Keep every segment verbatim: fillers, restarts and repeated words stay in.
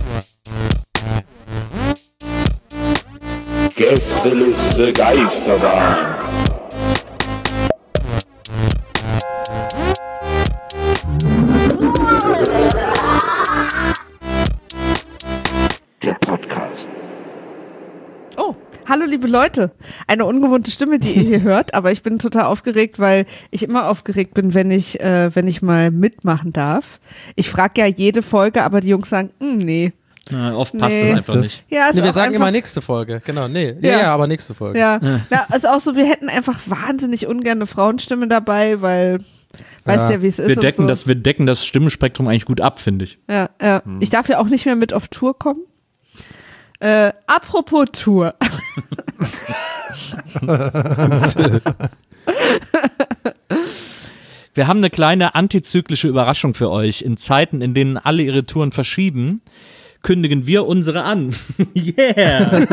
Gästeliste Geisterbahn. Der Podcast. Oh, hallo liebe Leute. Eine ungewohnte Stimme, die ihr hier hört, aber ich bin total aufgeregt, weil ich immer aufgeregt bin, wenn ich, äh, wenn ich mal mitmachen darf. Ich frage ja jede Folge, aber die Jungs sagen, nee. Na, oft passt Nee. es einfach nicht. Ja, ist Nee, wir auch sagen einfach, immer nächste Folge, genau, nee. Ja, Ja. ja, aber nächste Folge. Ja, ja, ist auch so, wir hätten einfach wahnsinnig ungern eine Frauenstimme dabei, weil, weißt ja, wie es ist. Wir decken, und so. das, wir decken das Stimmenspektrum eigentlich gut ab, finde ich. Ja, ja. Ich darf ja auch nicht mehr mit auf Tour kommen. Äh, apropos Tour. Wir haben eine kleine antizyklische Überraschung für euch. In Zeiten, in denen alle ihre Touren verschieben, kündigen wir unsere an. Yeah!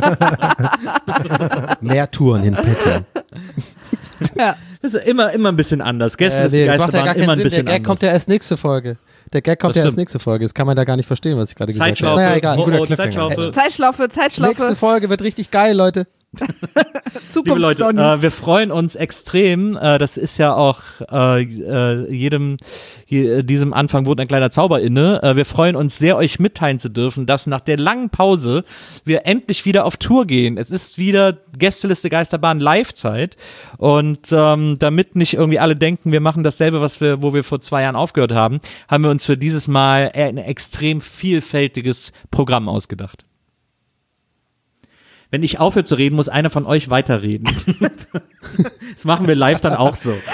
Mehr Touren in petto. Ja. Das ist immer, immer ein bisschen anders. Gestern Äh, ist die nee, das macht ja Geisterbahn gar immer keinen ein Sinn. Der bisschen Gag anders. kommt ja erst nächste Folge. Der Gag kommt Das ja erst stimmt. nächste Folge. Das kann man da gar nicht verstehen, was ich gerade gesagt habe. Zeitschlaufe, Naja, egal. oh, oh, Cliffhanger. Zeitschlaufe. Zeitschlaufe, Nächste Zeitschlaufe, Folge wird richtig geil, Leute. Liebe Leute, Zukunftsdonny. äh, wir freuen uns extrem. Äh, das ist ja auch äh, äh, jedem, je, diesem Anfang wohnt ein kleiner Zauber inne. Äh, wir freuen uns sehr, euch mitteilen zu dürfen, dass nach der langen Pause wir endlich wieder auf Tour gehen. Es ist wieder Gästeliste Geisterbahn Live-Zeit. Und ähm, damit nicht irgendwie alle denken, wir machen dasselbe, was wir, wo wir vor zwei Jahren aufgehört haben, haben wir uns für dieses Mal ein extrem vielfältiges Programm ausgedacht. Wenn ich aufhöre zu reden, muss einer von euch weiterreden. Das machen wir live dann auch so.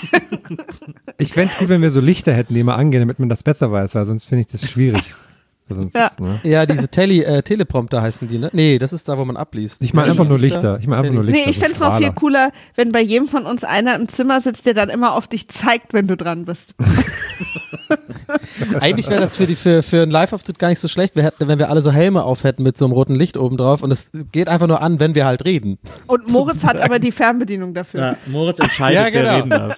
Ich fände es gut, wenn wir so Lichter hätten, die immer angehen, damit man das besser weiß, weil sonst finde ich das schwierig. Sonst, Ja. ne? Ja, diese Tele, äh, Teleprompter heißen die, ne? Nee, das ist da, wo man abliest. Ich meine einfach nur Lichter. Ich meine einfach nur Lichter. Nee, ich so fände es noch viel Strahler. cooler, wenn bei jedem von uns einer im Zimmer sitzt, der dann immer auf dich zeigt, wenn du dran bist. Eigentlich wäre das für, die, für, für einen Live-Auftritt gar nicht so schlecht, wir hätten, wenn wir alle so Helme auf hätten mit so einem roten Licht oben drauf und es geht einfach nur an, wenn wir halt reden. Und Moritz hat aber die Fernbedienung dafür. Ja, Moritz entscheidet, Ja, genau. wer reden darf.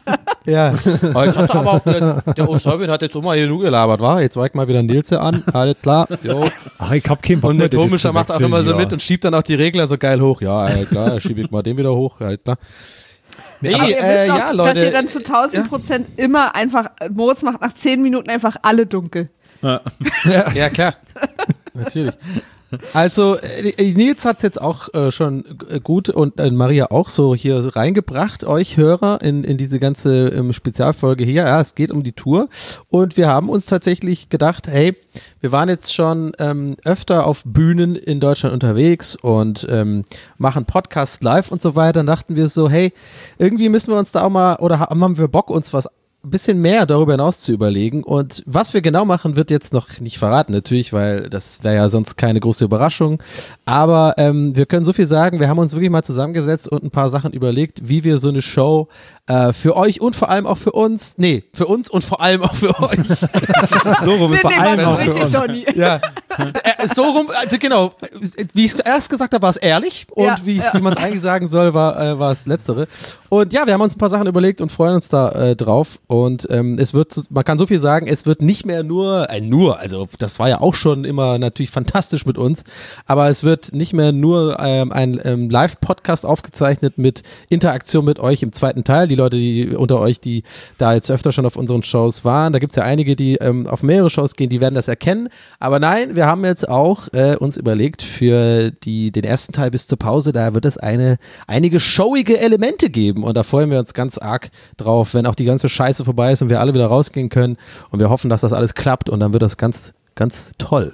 Ja. Heute hat aber auch, der, der O'Sullivan hat jetzt auch mal genug gelabert, wa? Jetzt zeigt mal wieder Nils hier an, alles klar, jo. Ach, ich hab keinen Bock Und mehr, der die Tomischer zu macht auch wechseln, immer so ja. mit und schiebt dann auch die Regler so geil hoch. Ja, ja klar, schiebe ich mal den wieder hoch, ja klar. Nee, Aber ihr äh, wisst doch, ja, Leute. dass ihr dann zu tausend Prozent immer einfach, Moritz macht nach zehn Minuten einfach alle dunkel. Ja. Ja, klar. Natürlich. Also, äh, Nils hat es jetzt auch äh, schon g- gut und äh, Maria auch so hier so reingebracht, euch Hörer, in, in diese ganze ähm, Spezialfolge hier. Ja, es geht um die Tour und wir haben uns tatsächlich gedacht, hey, wir waren jetzt schon ähm, öfter auf Bühnen in Deutschland unterwegs und ähm, machen Podcasts live und so weiter. Dann dachten wir so, hey, irgendwie müssen wir uns da auch mal, oder haben wir Bock, uns was ein bisschen mehr darüber hinaus zu überlegen und was wir genau machen, wird jetzt noch nicht verraten natürlich, weil das wäre ja sonst keine große Überraschung, aber ähm, wir können so viel sagen, wir haben uns wirklich mal zusammengesetzt und ein paar Sachen überlegt, wie wir so eine Show äh, für euch und vor allem auch für uns, nee, für uns und vor allem auch für euch. So rum ist Nee, vor nee, allem machst du auch für richtig, uns. Donny. Ja, äh, so rum, also genau, wie ich es erst gesagt habe, war es ehrlich und Ja, wie, ich's- ja. wie man es eigentlich sagen soll, war, äh, war es letztere. Und ja, wir haben uns ein paar Sachen überlegt und freuen uns da äh, drauf und ähm, es wird, man kann so viel sagen, es wird nicht mehr nur, äh, nur, also das war ja auch schon immer natürlich fantastisch mit uns, aber es wird nicht mehr nur ähm, ein ähm, Live-Podcast aufgezeichnet mit Interaktion mit euch im zweiten Teil, die Leute, die unter euch, die da jetzt öfter schon auf unseren Shows waren, da gibt es ja einige, die ähm, auf mehrere Shows gehen, die werden das erkennen, aber nein, wir haben jetzt auch äh, uns überlegt, für die, den ersten Teil bis zur Pause, da wird es eine, einige showige Elemente geben und da freuen wir uns ganz arg drauf, wenn auch die ganze Scheiße vorbei ist und wir alle wieder rausgehen können und wir hoffen, dass das alles klappt und dann wird das ganz, ganz toll.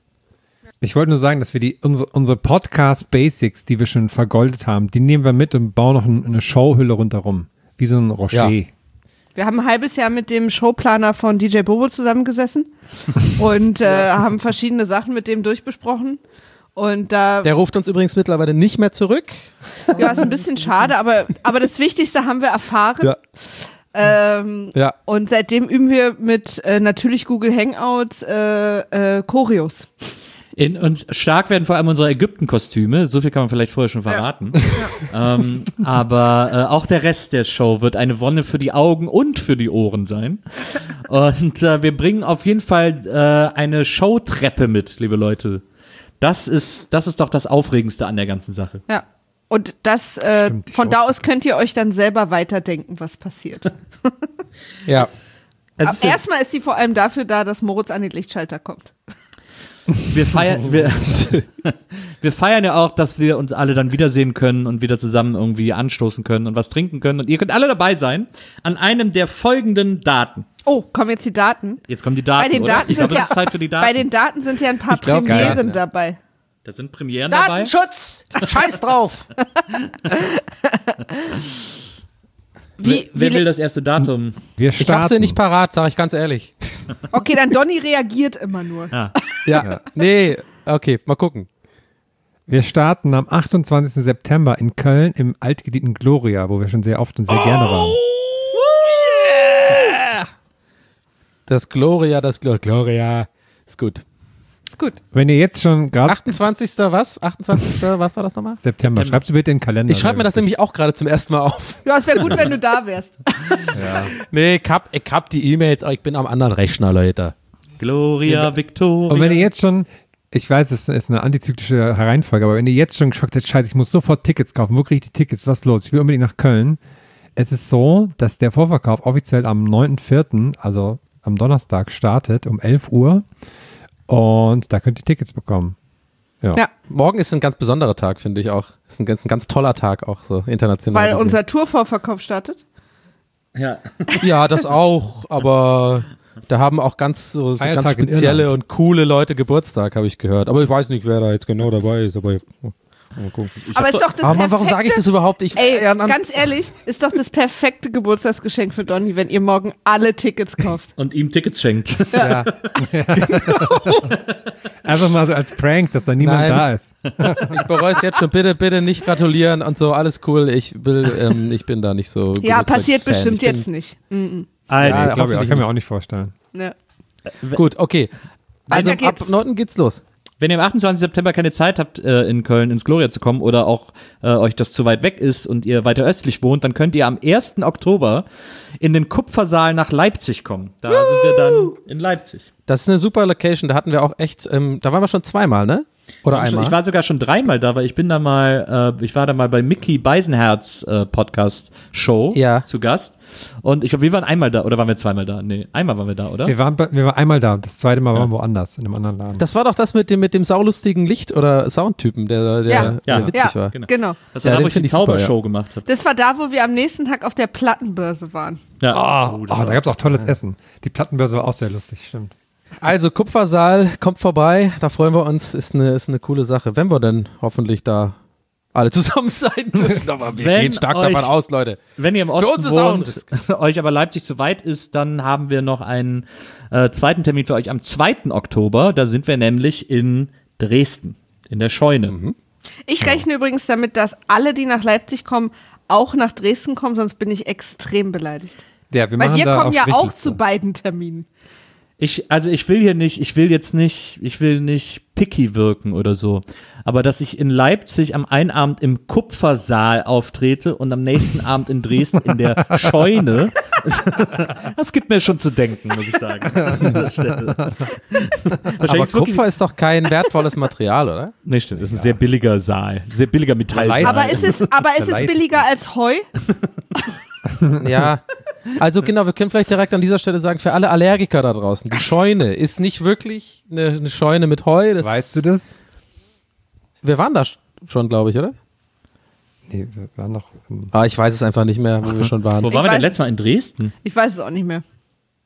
Ich wollte nur sagen, dass wir die unsere, unsere Podcast-Basics, die wir schon vergoldet haben, die nehmen wir mit und bauen noch ein, eine Showhülle rundherum. Wie so ein Rocher. Ja. Wir haben ein halbes Jahr mit dem Showplaner von D J Bobo zusammengesessen und äh, haben verschiedene Sachen mit dem durchbesprochen. Und da Der ruft uns übrigens mittlerweile nicht mehr zurück. ja, ist ein bisschen schade, aber, aber das Wichtigste haben wir erfahren. Ja. Ähm, Ja. Und seitdem üben wir mit äh, natürlich Google Hangouts äh, äh, Choreos. In, und stark werden vor allem unsere Ägypten-Kostüme, so viel kann man vielleicht vorher schon verraten. Ja. Ähm, aber äh, auch der Rest der Show wird eine Wonne für die Augen und für die Ohren sein. Und äh, wir bringen auf jeden Fall äh, eine Showtreppe mit, liebe Leute. Das ist, das ist doch das Aufregendste an der ganzen Sache. Ja. Und das, äh, Stimmt, von da aus könnt ihr euch dann selber weiterdenken, was passiert. Ja. Es Aber ist ja- erstmal ist sie vor allem dafür da, dass Moritz an den Lichtschalter kommt. Wir feiern, wir, wir feiern ja auch, dass wir uns alle dann wiedersehen können und wieder zusammen irgendwie anstoßen können und was trinken können. Und ihr könnt alle dabei sein an einem der folgenden Daten. Oh, kommen jetzt die Daten? Jetzt kommen die Daten, Bei den oder? Daten Ich glaube, sind es ist ja, Zeit für die Daten. bei den Daten sind ja ein paar Ich glaub, Premieren ja. dabei. Da sind Premieren dabei. Datenschutz! Scheiß drauf! Wie, Wer wie, will das erste Datum? Wir Ich starten. hab's ja nicht parat, sag ich ganz ehrlich. okay, dann Donny reagiert immer nur. Ah, Ja. Nee, okay, mal gucken. Wir starten am achtundzwanzigsten September in Köln im altgedienten Gloria, wo wir schon sehr oft und sehr gerne waren. Das Gloria, das Glo Gloria. Ist gut. Ist gut. Wenn ihr jetzt schon gerade achtundzwanzigster was? achtundzwanzigster was war das nochmal? September, schreibt es bitte in den Kalender. Ich schreibe mir das nämlich auch gerade zum ersten Mal auf. Ja, es wäre gut, wenn du da wärst. Nee, ich hab, ich hab die E-Mails, aber ich bin am anderen Rechner, Leute. Gloria, Victoria. Und wenn ihr jetzt schon, ich weiß, es ist eine antizyklische Reihenfolge, aber wenn ihr jetzt schon geschockt seid, scheiße, ich muss sofort Tickets kaufen, wo kriege ich die Tickets, was ist los? Ich will unbedingt nach Köln. Es ist so, dass der Vorverkauf offiziell am neunten vierten, also am Donnerstag, startet um elf Uhr und da könnt ihr Tickets bekommen. Ja. Ja, Morgen ist ein ganz besonderer Tag, finde ich auch. Ist ein ganz, ein ganz toller Tag auch so international. weil gesehen. unser Tourvorverkauf startet. ja. Ja, das auch, aber da haben auch ganz, so, so ganz Feiertag in spezielle Irland. und coole Leute Geburtstag, habe ich gehört. Aber ich weiß nicht, wer da jetzt genau dabei ist. Aber, mal gucken. Aber ist doch das Aber Mann, warum perfekte- sage ich das überhaupt? Ich, Ey, äh, an- ganz ehrlich, ist doch das perfekte Geburtstagsgeschenk für Donny, wenn ihr morgen alle Tickets kauft. Und ihm Tickets schenkt. ja. Einfach mal so als Prank, dass da niemand Nein. da ist. Ich bereue es jetzt schon. Bitte, bitte nicht gratulieren und so. Alles cool. Ich will, ähm, ich bin da nicht so. Ja, passiert Fan. bestimmt Ich bin- jetzt nicht. Mhm. Also, Ja, Ich glaube, ich hoffentlich kann mir nicht. auch nicht vorstellen. Ne. Gut, okay. Also Weiter ab geht's. neunten geht's los. wenn ihr am achtundzwanzigsten September keine Zeit habt, äh, in Köln ins Gloria zu kommen oder auch äh, euch das zu weit weg ist und ihr weiter östlich wohnt, dann könnt ihr am ersten Oktober in den Kupfersaal nach Leipzig kommen. Da sind wir dann in Leipzig. Das ist eine super Location. Da hatten wir auch echt, ähm, da waren wir schon zweimal, ne? Oder Ich, einmal? ich war sogar schon dreimal da, weil ich bin da mal, äh, ich war da mal bei Mickey Beisenherz äh, Podcast Show Ja. zu Gast. Und ich glaube, wir waren einmal da, oder waren wir zweimal da? Nee, einmal waren wir da, oder? Wir waren, bei- wir waren einmal da, das zweite Mal waren wir woanders, in einem anderen Laden. Das war doch das mit dem, mit dem saulustigen Licht- oder Soundtypen, der, der, Ja. der Ja. witzig Ja, war. Genau. genau. Das war Ja, da, den wo ich die find ich super, Zaubershow ja. gemacht habe. Das war da, wo wir am nächsten Tag auf der Plattenbörse waren. Ja. Oh, da gab es auch tolles Essen. Die Plattenbörse war auch sehr lustig, stimmt. Also Kupfersaal, kommt vorbei, da freuen wir uns, ist eine, ist eine coole Sache. Wenn wir denn hoffentlich da alle zusammen sein dürfen. Aber wir Wenn gehen stark euch- davon aus, Leute. Wenn ihr im Für Osten uns ist auch ein wohnt, euch aber Leipzig zu weit ist, dann haben wir noch einen äh, zweiten Termin für euch am zweiten Oktober. Da sind wir nämlich in Dresden, in der Scheune. Mhm. Ich rechne übrigens damit, dass alle, die nach Leipzig kommen, auch nach Dresden kommen, sonst bin ich extrem beleidigt. Ja, wir Weil machen wir da kommen ja auch Strichliste. zu beiden Terminen. Ich, also ich will hier nicht, ich will jetzt nicht, ich will nicht picky wirken oder so. Aber dass ich in Leipzig am einen Abend im Kupfersaal auftrete und am nächsten Abend in Dresden in der Scheune, das gibt mir schon zu denken, muss ich sagen. An dieser Stelle. Aber Wahrscheinlich ist wirklich, Kupfer ist doch kein wertvolles Material, oder? nee, stimmt, das ist ein sehr billiger Saal, sehr billiger Metallsaal. Aber ist es, aber ist es Leid. billiger als Heu? Ja. Also genau, wir können vielleicht direkt an dieser Stelle sagen, für alle Allergiker da draußen, die Scheune ist nicht wirklich eine, eine Scheune mit Heu. Das, Weißt du das? wir waren da sch- schon, glaube ich, oder? Nee, wir waren noch. ähm, Ah, ich weiß es einfach nicht mehr, wo wir schon waren. Wo Ich waren wir denn weiß- letztes Mal? In Dresden? Ich weiß es auch nicht mehr.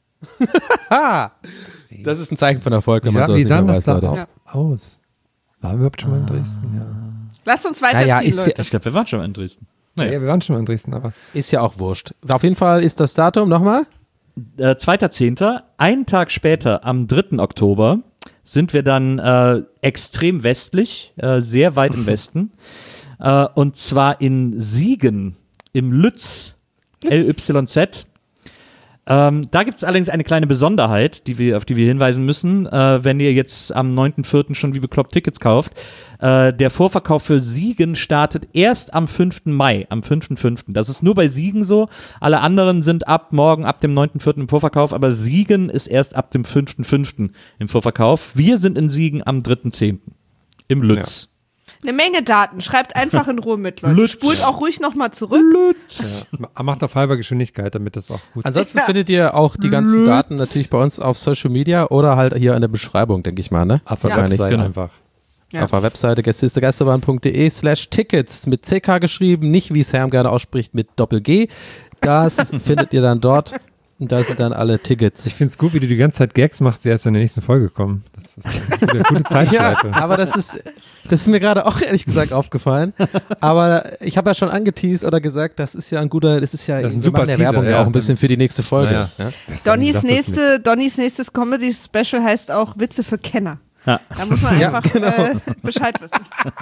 Ah, das ist ein Zeichen von Erfolg, Wie, wenn man sah, sowas wie nicht sah mehr das weiß, da Leute. au- Ja. aus? Waren wir überhaupt schon mal in Dresden? Ja. Lasst uns weiterziehen, Naja, ist ja- Leute. Ich glaube, wir waren schon mal in Dresden. Ja. Naja. wir waren schon mal in Dresden, aber. Ist ja auch wurscht. Auf jeden Fall ist das Datum nochmal. Äh, zweiter Zehnter Einen Tag später, am dritten Oktober, sind wir dann äh, extrem westlich, äh, sehr weit im Westen. Äh, und zwar in Siegen, im Lütz, L Y Z. Ähm, da gibt es allerdings eine kleine Besonderheit, die wir, auf die wir hinweisen müssen, äh, wenn ihr jetzt am neunten vierten schon wie bekloppt Tickets kauft. Äh, der Vorverkauf für Siegen startet erst am fünften Mai, am fünften fünften Das ist nur bei Siegen so. Alle anderen sind ab morgen, ab dem neunten vierten im Vorverkauf, aber Siegen ist erst ab dem fünften fünften im Vorverkauf. Wir sind in Siegen am dritten zehnten im Lütz. Eine Menge Daten. Schreibt einfach in Ruhe mit, Leute. Lütz. Spult auch ruhig nochmal zurück. Lütz. Ja, macht auf halber Geschwindigkeit, damit das auch gut Ansonsten Ja. findet ihr auch die ganzen Daten natürlich bei uns auf Social Media oder halt hier in der Beschreibung, denke ich mal, ne? auf der Wahrscheinlich. Website genau. einfach. Ja. Auf der Webseite gästelistegeisterbahn.de slash Tickets mit C K geschrieben, nicht wie Sam gerne ausspricht mit Doppel-G. Das findet ihr dann dort und da sind dann alle Ich Tickets. finde es gut, wie du die ganze Zeit Gags machst, die erst in der nächsten Folge kommen. Das ist eine gute, gute Ja, Zeitschleife. aber das ist, das ist mir gerade auch ehrlich gesagt aufgefallen. Aber ich habe ja schon angeteased oder gesagt, das ist ja ein guter, das ist ja, Das ist ein wir super machen ja Teaser, Werbung ja ja. auch ein bisschen für die nächste Folge. Naja. Ja. Donnys, Sag das nächste, Donnys nächstes Comedy-Special heißt auch Witze für Kenner. Ja. Da muss man Ja, einfach genau. äh, Bescheid wissen.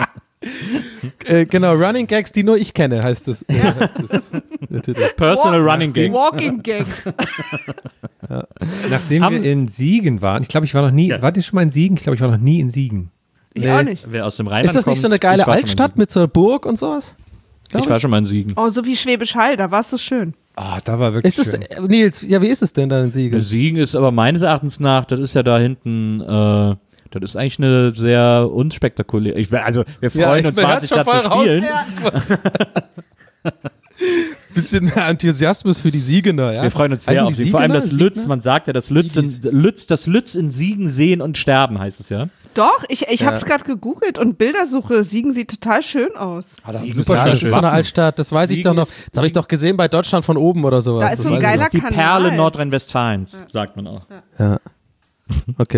Äh, genau, Running Gags, die nur ich kenne, heißt das. Ja. heißt das natürlich. Personal Walk- Running Gags. Walking Gags. Nachdem Haben- wir in Siegen waren, ich glaube, ich war noch nie, Ja. wart ihr schon mal in Siegen? Ich glaube, ich war noch nie in Siegen. Ich Nee. auch nicht. Wer aus dem Rheinland Ist das nicht so kommt, eine geile ich war schon mal in Altstadt mit so einer Burg und sowas? Siegen. Ich war schon mal in Siegen. Oh, so wie Schwäbisch Hall, da war es so schön. Ah, da war wirklich Ist es, schön. äh, Nils, ja, wie ist es denn da in Siegen? Siegen ist aber meines Erachtens nach, das ist ja da hinten, äh, das ist eigentlich eine sehr unspektakuläre. Ich, also, wir freuen Ja, uns man wahnsinnig, hört's da schon zu voll raus. spielen. Bisschen Enthusiasmus für die Siegener, ja? Wir freuen uns Heißen sehr die auf sie. Vor allem Siegener? das Lütz, Siegner? man sagt ja, das Lütz, in, Lütz, das Lütz in Siegen sehen und sterben, heißt es ja. Doch, ich, ich habe es gerade gegoogelt und Bildersuche. Siegen sieht total schön aus. Siegen super ist Ja, das schön. ist so eine Altstadt, das weiß ich Siegen doch noch. ist- Das habe ich doch gesehen bei Deutschland von oben oder sowas. Da ist Das so ein weiß ich geiler Das ist die Kanal. Perle Nordrhein-Westfalens, sagt man auch. noch. Ja. Okay.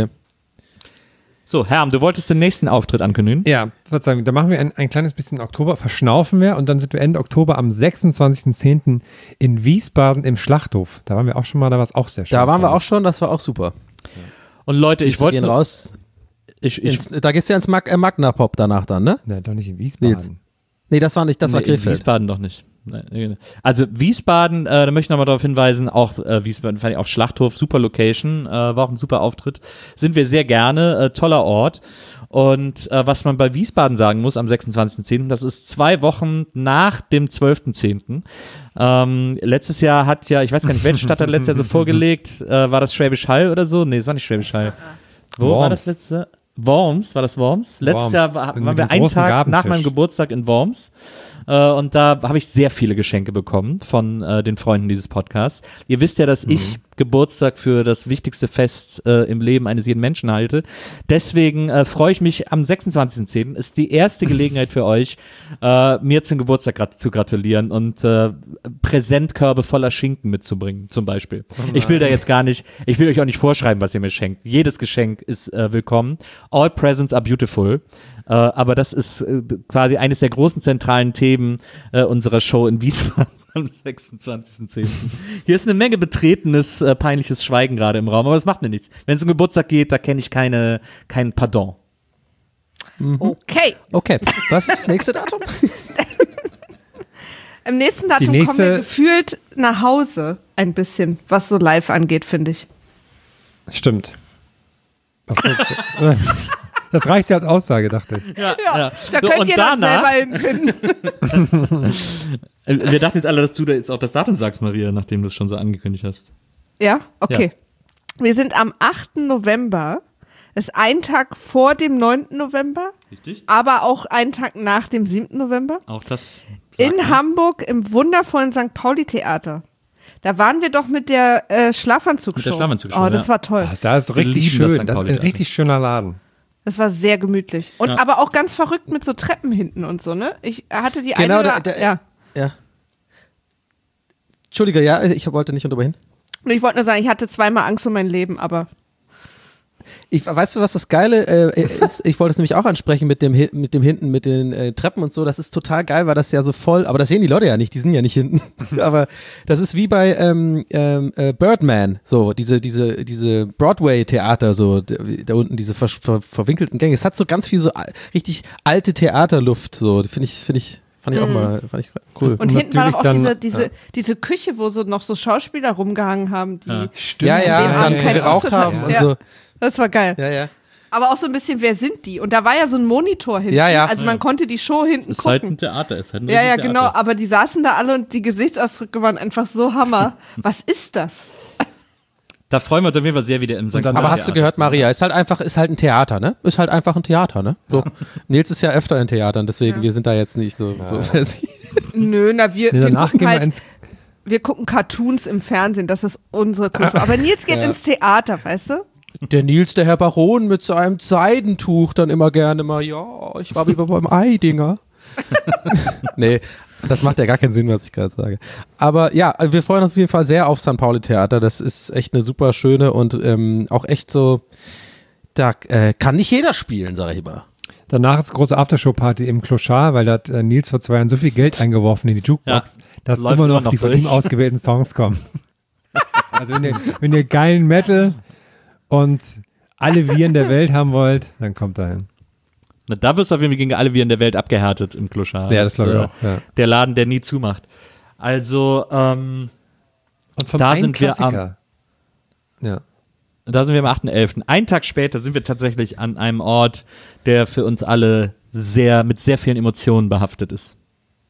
So, Herm, du wolltest den nächsten Auftritt ankündigen? Ja, ich würde sagen, da machen wir ein, ein kleines bisschen Oktober, verschnaufen wir und dann sind wir Ende Oktober am sechsundzwanzigsten zehnten in Wiesbaden im Schlachthof. Da waren wir auch schon mal, da war es auch sehr schön. Da waren wir fand auch schon, das war auch super. Und Leute, ich Wir gehen wollte. raus. Ich, ich, Ins, da gehst du ja ins Mag äh, Magna Pop danach dann, ne? ich. Nein, doch nicht in Wiesbaden. Nee, das war nicht, das war Nee, in Krefeld. Wiesbaden doch nicht. Nein, also Wiesbaden, äh, da möchte ich nochmal darauf hinweisen, auch äh, Wiesbaden fand ich auch Schlachthof, super Location, äh, war auch ein super Auftritt. Sind wir sehr gerne, äh, toller Ort. Und äh, was man bei Wiesbaden sagen muss am sechsundzwanzigsten zehnten, das ist zwei Wochen nach dem zwölften zehnten Ähm, letztes Jahr hat ja, ich weiß gar nicht, welche Stadt hat letztes Jahr so vorgelegt, äh, war das Schwäbisch Hall oder so? Nee, es war nicht Schwäbisch Hall. Wo war Worms. das letzte Jahr? Worms, war das Worms? Letztes Worms. Jahr war, Mit waren dem wir einen großen Tag nach Gabentisch. meinem Geburtstag in Worms. Äh, und da habe ich sehr viele Geschenke bekommen von äh, den Freunden dieses Podcasts. Ihr wisst ja, dass ich Geburtstag für das wichtigste Fest äh, im Leben eines jeden Menschen halte. Deswegen äh, freue ich mich am sechsundzwanzigsten zehnten Ist die erste Gelegenheit für euch, äh, mir zum Geburtstag grat zu gratulieren und äh, Präsentkörbe voller Schinken mitzubringen, zum Beispiel. Ich will da jetzt gar nicht, ich will euch auch nicht vorschreiben, was ihr mir schenkt. Jedes Geschenk ist äh, willkommen. All presents are beautiful. Äh, aber das ist äh, quasi eines der großen zentralen Themen äh, unserer Show in Wiesbaden am sechsundzwanzigsten zehnten Hier ist eine Menge betretenes, äh, peinliches Schweigen gerade im Raum, aber das macht mir nichts. Wenn es um Geburtstag geht, da kenne ich keine, kein Pardon. Okay. Okay, was ist das nächste Datum? Im nächsten Datum Die kommen wir nächste- gefühlt nach Hause ein bisschen, was so live angeht, finde ich. Stimmt. Ach so, das reicht ja als Aussage, dachte ich. Ja, Ja, da könnt und ihr dann danach, selber hinfinden. äh, wir dachten jetzt alle, dass du da jetzt auch das Datum sagst, Maria, nachdem du es schon so angekündigt hast. Ja, okay. Wir sind am achten November. Ist ein Tag vor dem neunten November, Richtig? aber auch ein Tag nach dem siebten November. Auch das. In Hamburg im wundervollen Sankt Pauli-Theater. Da waren wir doch mit der äh, Schlafanzugshow. Mit der Schlafanzugshow, Oh, das ja. war toll. Ah, da ist Wir richtig lieben das schön. Sankt Das ist ein Pauli-Theater. richtig schöner Laden. Das war sehr gemütlich. Und Ja. aber auch ganz verrückt mit so Treppen hinten und so, ne? Ich hatte die Genau, eine da- oder, da- ja. Ja. Entschuldige, ja, ich wollte nicht unterbrechen. Und ich wollte nur sagen, ich hatte zweimal Angst um mein Leben, aber Ich, weißt du, was das Geile äh, ist? Ich wollte es nämlich auch ansprechen mit dem, Hi- mit dem hinten, mit den äh, Treppen und so. Das ist total geil, weil das ja so voll, aber das sehen die Leute ja nicht, die sind ja nicht hinten. Aber das ist wie bei ähm, ähm, äh, Birdman, so diese, diese, diese Broadway-Theater, so d- da unten diese ver ver verwinkelten Gänge. Es hat so ganz viel so al- richtig alte Theaterluft, so finde ich, finde ich, Fand ich auch mal, fand ich cool. Und hinten war doch auch natürlich diese, dann- diese, diese Küche, wo so noch so Schauspieler rumgehangen haben, die Ja. Stimmt. ja, an dem ja, Abend dann keinen geraucht Auftritt haben hatten. und Ja. so. Das war geil. Ja, ja. Aber auch so ein bisschen, wer sind die? Und da war ja so ein Monitor hinten. Ja, ja. Also man konnte die Show hinten Ist halt ein gucken. Theater, ist halt ein Ja, ja, Theater. genau. Aber die saßen da alle und die Gesichtsausdrücke waren einfach so Hammer. Was ist das? Da freuen wir uns auf jeden Fall sehr wieder im Sankt dann- Aber Pauli hast du Theater gehört, zu sein. Maria, ist halt einfach, ist halt ein Theater, ne? Ist halt einfach ein Theater, ne? So. Nils ist ja öfter in Theatern, deswegen, Ja. wir sind da jetzt nicht so, so versiert. Nö, na, wir, Nee, wir danach gucken gehen wir halt, ins wir gucken Cartoons im Fernsehen. Das ist unsere Kultur. Aber Nils geht Ja. ins Theater, weißt du? Der Nils, der Herr Baron mit seinem Seidentuch dann immer gerne mal, ja, ich war wieder beim Eidinger. Nee, das macht ja gar keinen Sinn, was ich gerade sage. Aber ja, wir freuen uns auf jeden Fall sehr auf Sankt Pauli Theater. Das ist echt eine super schöne und ähm, auch echt so, da äh, kann nicht jeder spielen, sag ich mal. Danach ist große Aftershow-Party im Clochard, weil da hat äh, Nils vor zwei Jahren so viel Geld eingeworfen in die Jukebox, Ja, dass läuft immer noch, immer noch die von durch. ihm ausgewählten Songs kommen. Also wenn ihr, wenn ihr geilen Metal und alle Viren der Welt haben wollt, dann kommt da hin. Na, da wirst du auf jeden Fall gegen alle Viren der Welt abgehärtet im Kloschar. Ja, das glaube ich auch. Ja. Der Laden, der nie zumacht. Also, ähm, Und von Da einem sind wir Klassiker. Ja. da sind wir am achten elften Einen Tag später sind wir tatsächlich an einem Ort, der für uns alle sehr, mit sehr vielen Emotionen behaftet ist.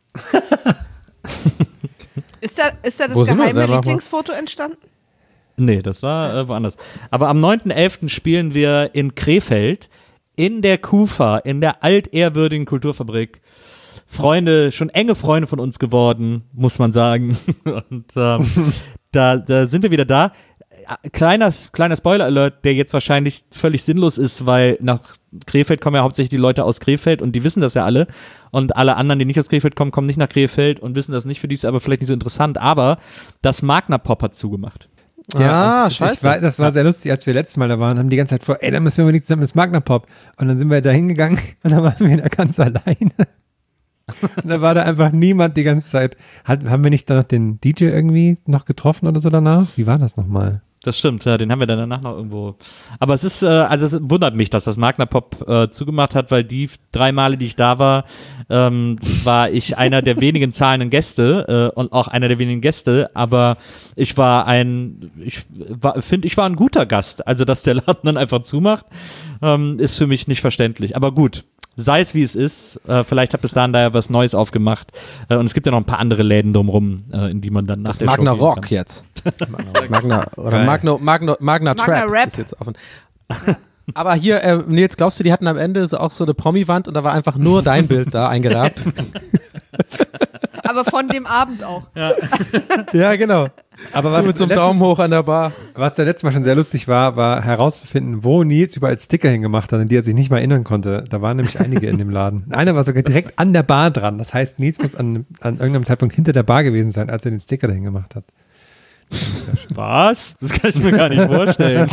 Ist da, ist da das Wo sind wir? geheime Da mach mal. Lieblingsfoto entstanden? Nee, das war äh, woanders. Aber am neunten elften spielen wir in Krefeld in der Kufa, in der altehrwürdigen Kulturfabrik. Freunde, schon enge Freunde von uns geworden, muss man sagen. Und ähm, da, da sind wir wieder da. Kleiner, kleiner Spoiler-Alert, der jetzt wahrscheinlich völlig sinnlos ist, weil nach Krefeld kommen ja hauptsächlich die Leute aus Krefeld und die wissen das ja alle. Und alle anderen, die nicht aus Krefeld kommen, kommen nicht nach Krefeld und wissen das nicht. Für die ist es aber vielleicht nicht so interessant. Aber das Magna Pop hat zugemacht. Ah, und scheiße. Ich war, das war sehr lustig, als wir letztes Mal da waren, haben die ganze Zeit vor, ey, da müssen wir unbedingt zusammen ins Magna Pop. Und dann sind wir da hingegangen und dann waren wir da ganz alleine. Und da war da einfach niemand die ganze Zeit. Hat, haben wir nicht da noch den D J irgendwie noch getroffen oder so danach? Wie war das nochmal? Das stimmt, ja, den haben wir dann danach noch irgendwo. Aber es ist, äh, also es wundert mich, dass das Magna Pop äh, zugemacht hat, weil die drei Male, die ich da war, ähm, war ich einer der wenigen zahlenden Gäste äh, und auch einer der wenigen Gäste, aber ich war ein, ich finde, ich war ein guter Gast. Also, dass der Laden dann einfach zumacht, ähm, ist für mich nicht verständlich. Aber gut. Sei es wie es ist, äh, vielleicht hat bis dahin da ja was Neues aufgemacht äh, und es gibt ja noch ein paar andere Läden drumherum, äh, in die man dann nach Das der Magna Show gehen Rock kann. jetzt. Magna oder Geil. Magno, Magno, Magna, Magna Trap Rap. ist jetzt offen. Aber hier, äh, Nils, glaubst du, die hatten am Ende so auch so eine Promi-Wand und da war einfach nur dein Bild da eingerahmt? Aber von dem Abend auch. Ja, genau. Aber So was, mit so einem letztes- Daumen hoch an der Bar. was da letztes Mal schon sehr lustig war, war herauszufinden, wo Nils überall Sticker hingemacht hat, an die er sich nicht mehr erinnern konnte. Da waren nämlich einige in dem Laden. Einer war sogar direkt an der Bar dran. Das heißt, Nils muss an, an irgendeinem Zeitpunkt hinter der Bar gewesen sein, als er den Sticker dahin gemacht hat. Was? Das kann ich mir gar nicht vorstellen.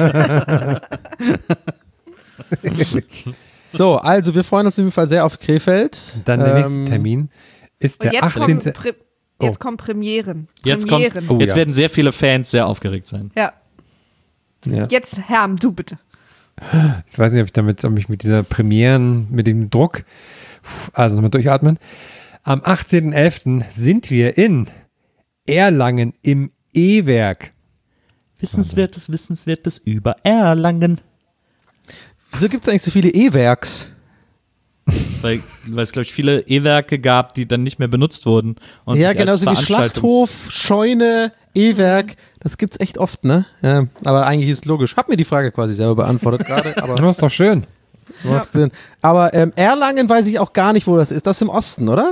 So, also wir freuen uns auf jeden Fall sehr auf Krefeld. Dann der Ähm, nächste Termin ist Und der jetzt kommen, achtzehnte Pri jetzt Oh. kommen Premieren. Jetzt, kommt, Premieren. Oh, jetzt ja. werden sehr viele Fans sehr aufgeregt sein. Ja. Ja. Jetzt, Herm, du bitte. Ich weiß nicht, ob ich damit, ob ich mit dieser Premieren, mit dem Druck, also nochmal durchatmen. Am achtzehnten elften sind wir in Erlangen im E-Werk. Wissenswertes, Wissenswertes über Erlangen. Wieso gibt es eigentlich so viele E-Werks? Weil, weil es, glaube ich, viele E-Werke gab, die dann nicht mehr benutzt wurden. Und Ja, sich als genauso wie Veranstaltungs- Schlachthof, Scheune, E-Werk. Das gibt's echt oft, ne? Ja, aber eigentlich ist es logisch. Hab mir die Frage quasi selber beantwortet gerade, aber Das ist doch schön. macht Sinn. Aber ähm, Erlangen weiß ich auch gar nicht, wo das ist. Das ist im Osten, oder?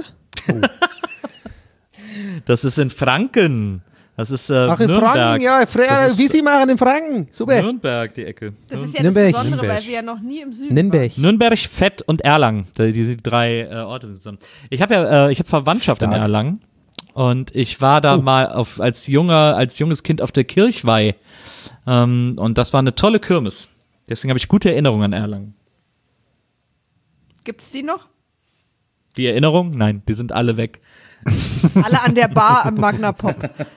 Das ist in Franken. Das ist äh, Ach, in Nürnberg. Franken, ja. Fre Das ist- wie sie machen in Franken. Super. Nürnberg, die Ecke. Das ist ja Nürnberg. das Besondere, Nürnberg. weil wir ja noch nie im Süden Nürnberg. Nürnberg, Fett und Erlangen. Die, die drei äh, Orte sind zusammen. Ich habe ja, äh, ich habe Verwandtschaft in Stark. Erlangen. Und ich war da Oh. mal auf, als junger, als junges Kind auf der Kirchweih. Ähm, und das war eine tolle Kirmes. Deswegen habe ich gute Erinnerungen an Erlangen. war. Gibt es die noch? Die Erinnerungen? Nein, die sind alle weg. Alle an der Bar am Magna Pop.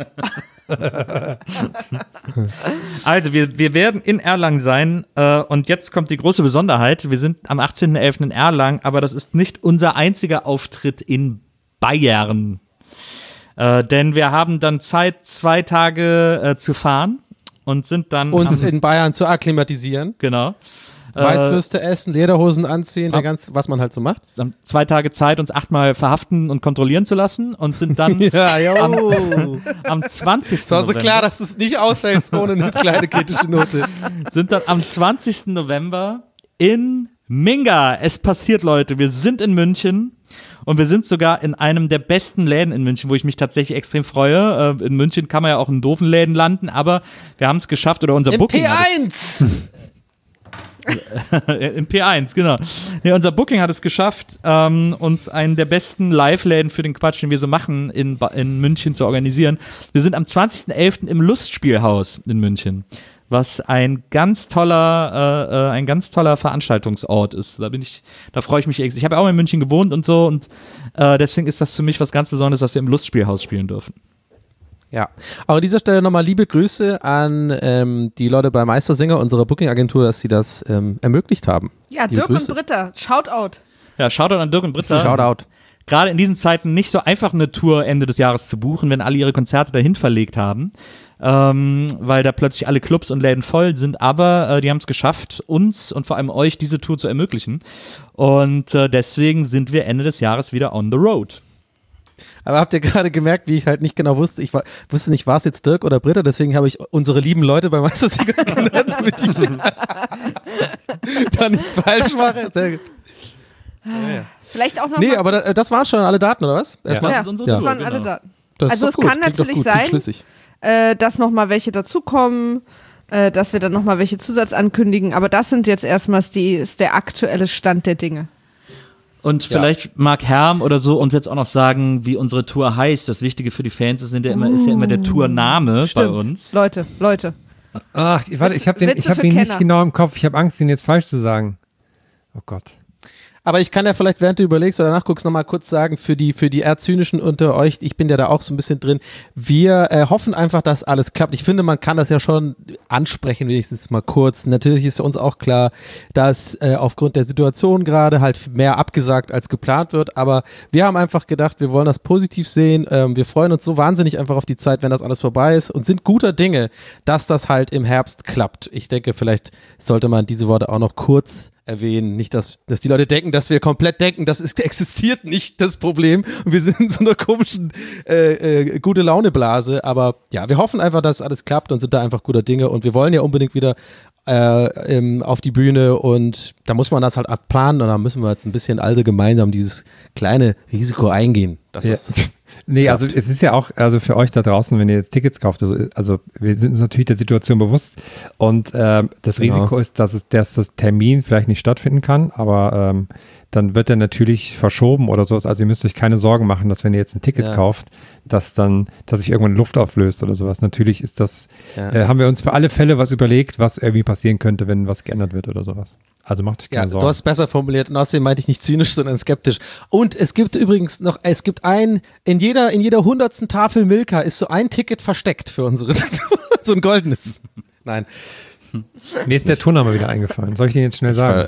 Also, wir, wir werden in Erlangen sein äh, und jetzt kommt die große Besonderheit. Wir sind am achtzehnten elften in Erlangen, aber das ist nicht unser einziger Auftritt in Bayern. Äh, denn wir haben dann Zeit, zwei Tage äh, zu fahren und sind dann Uns am, in Bayern zu akklimatisieren. genau. Weißwürste essen, Lederhosen anziehen, der ab- ganz, was man halt so macht. haben zwei Tage Zeit, uns achtmal verhaften und kontrollieren zu lassen und sind dann Ja, ja. am, Es am zwanzigsten war so November, klar, dass du es nicht aushältst ohne eine kleine kritische Note. sind dann am zwanzigsten November in Minga. Es passiert, Leute. Wir sind in München und wir sind sogar in einem der besten Läden in München, wo ich mich tatsächlich extrem freue. Äh, in München kann man ja auch in doofen Läden landen, aber wir haben es geschafft, oder unser Im Booking P hat es- eins! Im P eins, genau. Nee, unser Booking hat es geschafft, ähm, uns einen der besten Live-Läden für den Quatsch, den wir so machen, in, Ba- in München zu organisieren. Wir sind am zwanzigsten elften im Lustspielhaus in München, was ein ganz toller, äh, äh, ein ganz toller Veranstaltungsort ist. Da bin ich, da freue ich mich ex. Ich habe ja auch in München gewohnt und so und äh, deswegen ist das für mich was ganz Besonderes, dass wir im Lustspielhaus spielen dürfen. Ja, auch an dieser Stelle nochmal liebe Grüße an ähm, die Leute bei Meistersinger, unserer Booking-Agentur, dass sie das ähm, ermöglicht haben. Ja, Liebe Dirk Grüße. und Britta, Shoutout. Ja, Shoutout an Dirk und Britta. Shoutout. Gerade in diesen Zeiten nicht so einfach eine Tour Ende des Jahres zu buchen, wenn alle ihre Konzerte dahin verlegt haben, ähm, weil da plötzlich alle Clubs und Läden voll sind, aber äh, die haben es geschafft, uns und vor allem euch diese Tour zu ermöglichen und äh, deswegen sind wir Ende des Jahres wieder on the road. Aber habt ihr gerade gemerkt, wie ich halt nicht genau wusste, ich war, wusste nicht, war es jetzt Dirk oder Britta, deswegen habe ich unsere lieben Leute bei Meistersinger genannt, damit ich da nichts falsch mache. Sehr gut. Vielleicht auch noch Nee, mal, aber da, das waren schon alle Daten, oder was? Erstmal. Das ja, ist unsere das Tour, waren genau. alle Daten. Das ist Also doch es gut, kann klingt doch natürlich gut, klingt sein, schlüssig. äh, dass noch mal welche dazukommen, äh, dass wir dann noch mal welche Zusatz ankündigen, aber das sind jetzt erstmals die, ist der aktuelle Stand der Dinge. Und vielleicht mag Herm oder so uns jetzt auch noch sagen, wie unsere Tour heißt. Das Wichtige für die Fans ist, sind ja immer, ist ja immer der Tourname bei Stimmt. uns. Leute, Leute. Ach, ich- warte, ich habe den, Witze ich hab für den nicht Kenner. genau im Kopf. Ich habe Angst, den jetzt falsch zu sagen. Oh Gott. Aber ich kann ja vielleicht, während du überlegst oder nachguckst, nochmal kurz sagen, für die, für die eher zynischen unter euch, ich bin ja da auch so ein bisschen drin, wir äh, hoffen einfach, dass alles klappt. Ich finde, man kann das ja schon ansprechen, wenigstens mal kurz. Natürlich ist uns auch klar, dass äh, aufgrund der Situation gerade halt mehr abgesagt als geplant wird, aber wir haben einfach gedacht, wir wollen das positiv sehen. Ähm, wir freuen uns so wahnsinnig einfach auf die Zeit, wenn das alles vorbei ist und sind guter Dinge, dass das halt im Herbst klappt. Ich denke, vielleicht sollte man diese Worte auch noch kurz erwähnen. Nicht, dass, dass die Leute denken, dass wir komplett denken, das ist, existiert nicht, das Problem. Und wir sind in so einer komischen äh, äh, gute Laune-Blase. Aber ja, wir hoffen einfach, dass alles klappt und sind da einfach guter Dinge. Und wir wollen ja unbedingt wieder äh, ähm, auf die Bühne und da muss man das halt abplanen und da müssen wir jetzt ein bisschen also gemeinsam dieses kleine Risiko eingehen. Das Ja. ist Nee, also es ist ja auch, also für euch da draußen, wenn ihr jetzt Tickets kauft, also, also wir sind uns natürlich der Situation bewusst und ähm, das Genau. Risiko ist, dass, es, dass das Termin vielleicht nicht stattfinden kann, aber ähm, dann wird er natürlich verschoben oder sowas. Also ihr müsst euch keine Sorgen machen, dass wenn ihr jetzt ein Ticket Ja. kauft, dass dann, dass sich irgendwann Luft auflöst oder sowas. Natürlich ist das, Ja. äh, haben wir uns für alle Fälle was überlegt, was irgendwie passieren könnte, wenn was geändert wird oder sowas. Also macht euch keine Ja, Sorgen. du hast es besser formuliert und außerdem meinte ich nicht zynisch, sondern skeptisch. Und es gibt übrigens noch, es gibt ein, in jeder, in jeder hundertsten Tafel Milka ist so ein Ticket versteckt für unsere, so ein goldenes. Nein. Mir ist der Tourname wieder eingefallen. Soll ich den jetzt schnell sagen?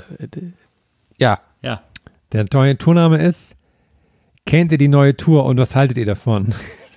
Ja. Ja. Der neue Tourname ist, kennt ihr die neue Tour und was haltet ihr davon?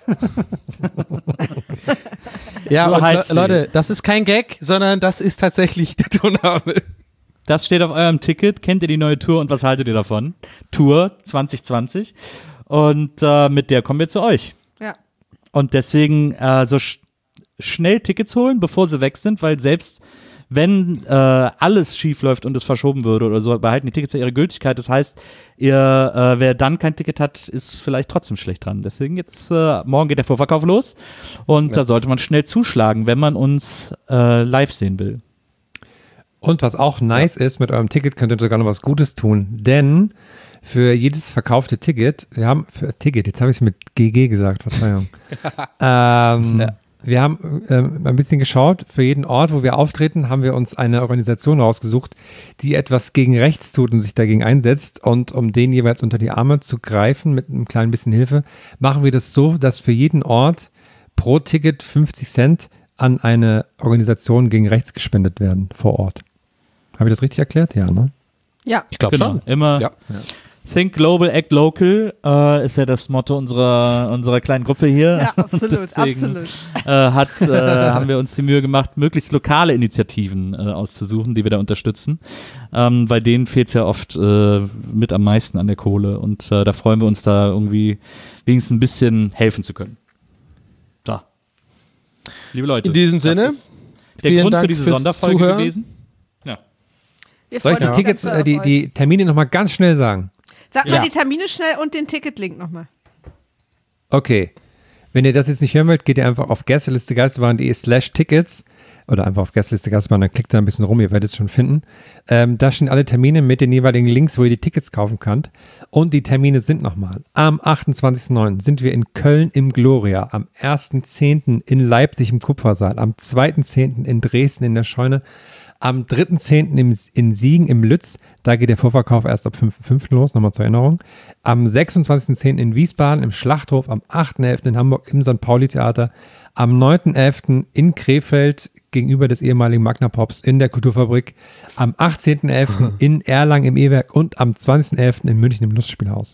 Ja, So und heißt Le sie. Leute, das ist kein Gag, sondern das ist tatsächlich der Turname. Das steht auf eurem Ticket. Kennt ihr die neue Tour und was haltet ihr davon? Tour zwanzig zwanzig. Und äh, mit der kommen wir zu euch. Ja. Und deswegen äh, so sch schnell Tickets holen, bevor sie weg sind, weil selbst wenn äh, alles schief läuft und es verschoben würde oder so, behalten die Tickets ja ihre Gültigkeit. Das heißt, ihr, äh, wer dann kein Ticket hat, ist vielleicht trotzdem schlecht dran. Deswegen jetzt, äh, morgen geht der Vorverkauf los und Ja. da sollte man schnell zuschlagen, wenn man uns äh, live sehen will. Und was auch nice ist, mit eurem Ticket könnt ihr sogar noch was Gutes tun, denn für jedes verkaufte Ticket, wir haben für Ticket, jetzt habe ich es mit G G gesagt, Verzeihung. ähm, Ja. Wir haben ähm, ein bisschen geschaut, für jeden Ort, wo wir auftreten, haben wir uns eine Organisation rausgesucht, die etwas gegen rechts tut und sich dagegen einsetzt. Und um den jeweils unter die Arme zu greifen, mit einem kleinen bisschen Hilfe, machen wir das so, dass für jeden Ort pro Ticket fünfzig Cent an eine Organisation gegen rechts gespendet werden vor Ort. Habe ich das richtig erklärt? Ja, ne? Ja. Ich glaube Genau, schon. immer Ja. Think Global, Act Local äh, ist ja das Motto unserer, unserer kleinen Gruppe hier. Ja, absolut, Deswegen, absolut. Äh, hat, äh, haben wir uns die Mühe gemacht, möglichst lokale Initiativen äh, auszusuchen, die wir da unterstützen. Ähm, bei denen fehlt es ja oft äh, mit am meisten an der Kohle und äh, da freuen wir uns da irgendwie wenigstens ein bisschen helfen zu können. So. Liebe Leute. In diesem das Sinne, ist der vielen Grund Dank für diese fürs Sonderfolge Zuhören. gewesen. Ja. Wir Soll ich freuen die uns Tickets, ganz äh, auf die, euch. die Termine nochmal ganz schnell sagen? Sag mal Ja. die Termine schnell und den Ticketlink nochmal. Okay. Wenn ihr das jetzt nicht hören wollt, geht ihr einfach auf gästelistegeisterbahn.de slash Tickets oder einfach auf Gästelistegeisterbahn, dann klickt da ein bisschen rum, ihr werdet es schon finden. Ähm, da stehen alle Termine mit den jeweiligen Links, wo ihr die Tickets kaufen könnt. Und die Termine sind nochmal. Am achtundzwanzigsten neunten sind wir in Köln im Gloria, am ersten zehnten in Leipzig im Kupfersaal, am zweiten zehnten in Dresden in der Scheune, am dritten zehnten im, in Siegen im Lütz, da geht der Vorverkauf erst ab fünften fünften los, nochmal zur Erinnerung. Am sechsundzwanzigsten zehnten in Wiesbaden im Schlachthof, am achten elften in Hamburg im Sankt Pauli Theater, am neunten elften in Krefeld gegenüber des ehemaligen Magna Pops in der Kulturfabrik, am achtzehnten elften in Erlangen im E-Werk und am zwanzigsten elften in München im Lustspielhaus.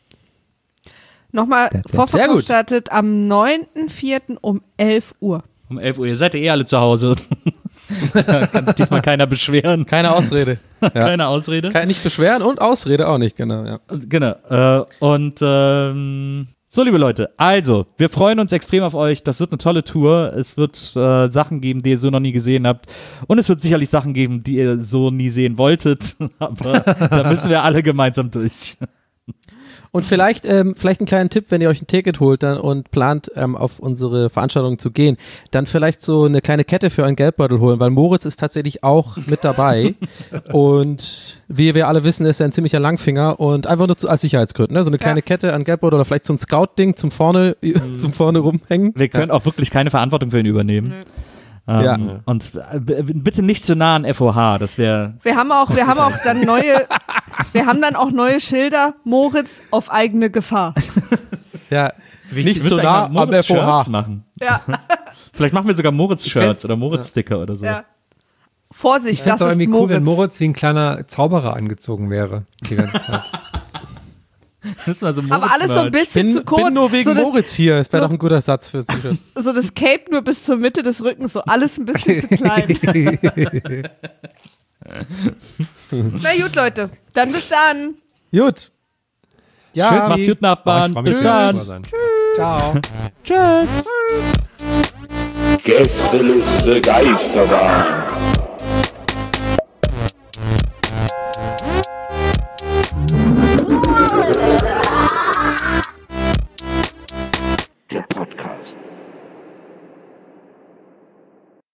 Nochmal, That's it. Sehr Vorverkauf gut. startet am neunten vierten um elf Uhr. Um elf Uhr. Ihr seid ja eh alle zu Hause. Da kann sich diesmal keiner beschweren. Keine Ausrede. Ja. Keine Ausrede. Kann nicht beschweren und Ausrede auch nicht, genau. Ja. Genau. Äh, und ähm, so, liebe Leute, also, wir freuen uns extrem auf euch. Das wird eine tolle Tour. Es wird äh, Sachen geben, die ihr so noch nie gesehen habt. Und es wird sicherlich Sachen geben, die ihr so nie sehen wolltet. Aber da müssen wir alle gemeinsam durch. Und vielleicht, ähm, vielleicht einen kleinen Tipp, wenn ihr euch ein Ticket holt dann und plant, ähm, auf unsere Veranstaltung zu gehen, dann vielleicht so eine kleine Kette für einen Geldbeutel holen, weil Moritz ist tatsächlich auch mit dabei. Und wie wir alle wissen, ist er ein ziemlicher Langfinger und einfach nur zu, als Sicherheitsgründen, ne? So eine kleine Ja. Kette an Geldbeutel oder vielleicht so ein Scout-Ding zum vorne, zum vorne rumhängen. Wir können auch wirklich keine Verantwortung für ihn übernehmen. Ähm, Ja. Und äh, b- bitte nicht zu nah an F O H, das wäre. Wir haben auch, wir haben auch dann neue, wir haben dann auch neue Schilder, Moritz auf eigene Gefahr. Ja, nicht Wir so müssten nah eigentlich mal am F O H. Moritz-Shirts machen. Ja, Vielleicht machen wir sogar Moritz-Shirts fänd's- oder Moritz-Sticker oder so. ja. Vorsicht, Ich fände das es auch ist irgendwie cool, Moritz. wenn Moritz wie ein kleiner Zauberer angezogen wäre. Die ganze Zeit. Müssen wir so Aber alles so ein Moritz-Merch. bisschen Bin, zu kurz. bin nur wegen so, das, Moritz hier. Es wäre so- doch ein guter Satz für T-Shirt. so das Cape nur bis zur Mitte des Rückens, so alles ein bisschen zu klein. Na gut, Leute, dann bis dann. Gut. Ja, Tschüssi. Macht's gut, Nachbarn. Oh, ich freu mich Bis sehr, dann. dass ihr da ciao. sein. Tschüss. Gästeliste Geisterbahn.